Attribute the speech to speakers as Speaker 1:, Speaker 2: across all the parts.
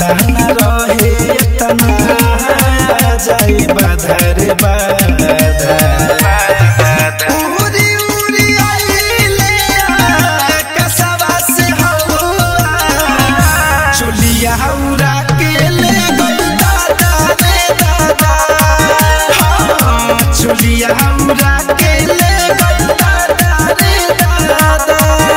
Speaker 1: दाना रहे तना जाई बाधर बाधा उरी उरी आइले कसवा से हवा चुलिया उड़ा के ले गई दादा रे दादा चुलिया उड़ा के ले गई दादा रे दादा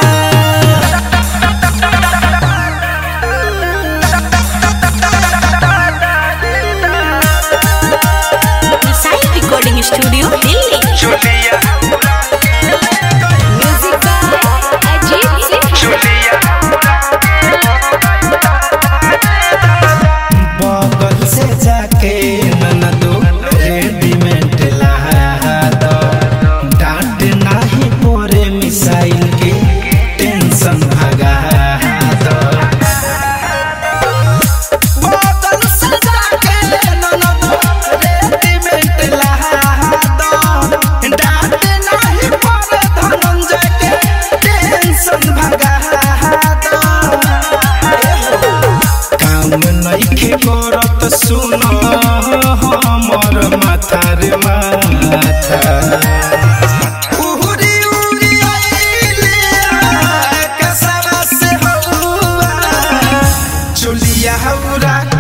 Speaker 2: रिकॉर्डिंग स्टूडियो दिल्ली। म्यूजिक अजीब
Speaker 1: बगल से जाके ननदो रेडीमेड लहा दो डांट नहीं पोरे मिसाइल के टेंशन भगा दो बगल से जाके ननदो रेडीमेड लहा दो डांट नहीं पोरे धनंजय के टेंशन भगा दो काम नइखे करत सुनो हमर माथा रे माथा उरी उरी आइले कसवा से हवा चुलिया उड़ा